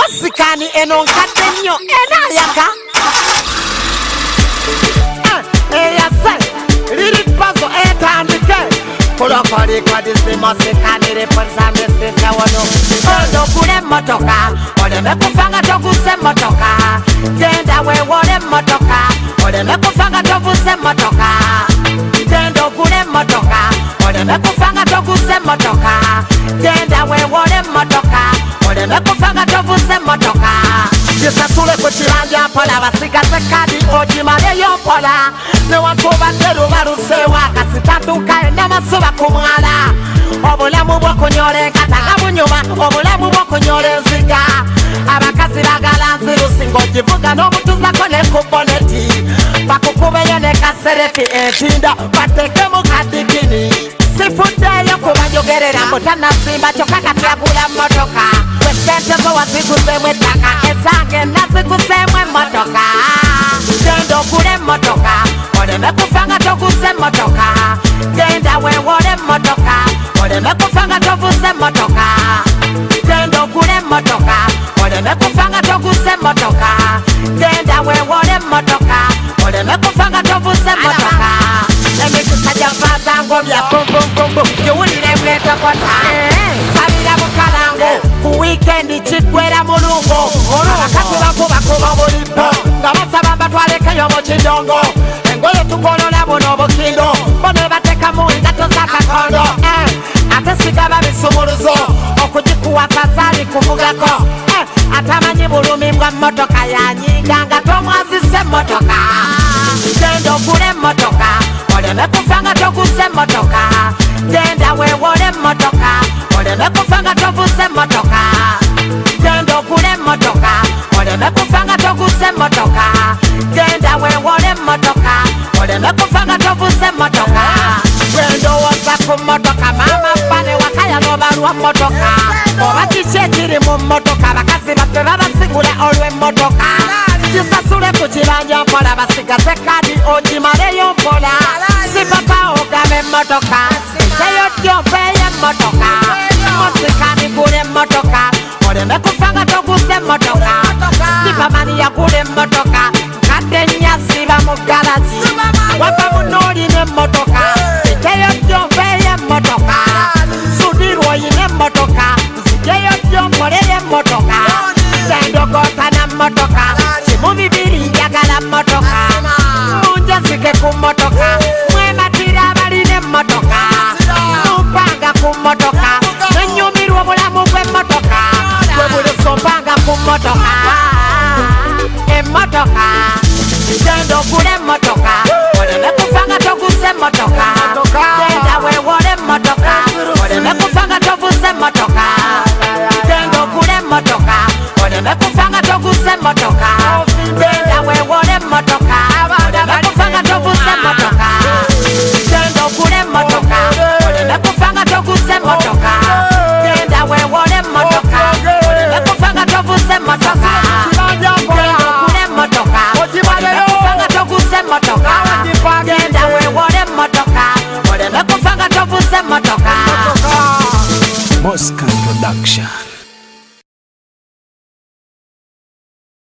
Masikani eno nkadde nnyo enayaka eyase liri puzzle etandike kulokoli kodisi masikani liposamesise wono ondo kule motoka oleme kufanga toguse motoka genda wewole motoka oleme kufanga toguse motoka genda kule motoka oleme kufanga toguse motoka genda wewole motoka oleme kufanga toguse motoka Jisasule kuchiranja pola basigaze kadi ojimaleyo pola newantuba teru barusewa kasitatuka enamasuba kumwala obulamu bwokunyole kataga bunyuma obulamu bwokunyole nziga abakazi bagala nzirusinga okivuga n'obutuzako ne kuboneti bakukubeyo ne kaserefi etinda batekemu kadikini sifuddeyo kubanjogerera mutanasimba kyokka katyagula motoka Sente wazigusemu ettaka esange nazigusemu emmotoka genda okule emmotoka oleme kufanga toguse emmotoka genda wewole emmotoka oleme kufanga toguse emmotoka genda okule emmotoka oleme kufanga toguse emmotoka genda wewole emmotoka oleme kufanga toguse emmotoka emikusa gyavazangobya bombombo giwulire bwetokota sabira bukalango ku weekend chikwera mulungo abakazi bakubakuba bulipo nga basaba batwalekeyo mu kidongo engoye tukolola buno obukindo bone batekamu engato z'akakondo ate sigaba bisumuluzo okugikuwasa sali kuvugako atamanyi bulumi bwa mmotoka yanyiga nga tomwazise emmotoka genda okule emmotoka oleme kufanga toguse emmotoka genda wewole emmotoka oleme kufanga toguse emmotoka genda okule emmotoka oleme kufanga toguse emmotoka genda wewole emmotoka oleme kufanga toguse emmotoka gwendowooza ku mmotoka maama fane wakaya n'obalwa mmotoka oba kiki ekiri mu mmotoka bakazi baffe babasigula olw'emmotoka kisasule ku kibanja mpola basigaze kadi ogimaleyo mpola sipapa ogaba emmotoka eyo dyompeeyo emmotoka Masikani kule emmotoka oleme kufanga toguse emmotoka sipamani yakule emmotoka nkadde nnyasiba mu galazi wava munoolina emmotoka eyo dyompeeyo emmotoka sudirwa oyina emmotoka nzijeyo dyompoleyo emmotoka sendogota na mmotoka kimu bibiri njagala mmotoka munjasike ku mmotoka mwematira abalina emmotoka mumpanga ku mmotoka nenyumirwa obulamu bw'emmotoka bwe buli sompanga ku mmotoka emmotoka genda okula emmotoka oleme kufanga toguse emmotoka